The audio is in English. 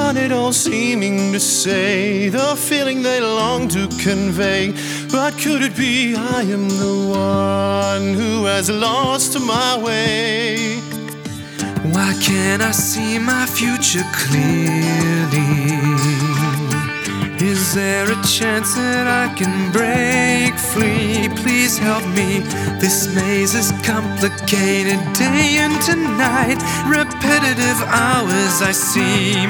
not at all seeming to say the feeling they long to convey. But could it be I am the one who has lost my way? Why can't I see my future clearly? Is there a chance that I can break free? Please help me. This maze is complicated, day and night. Repetitive hours I see.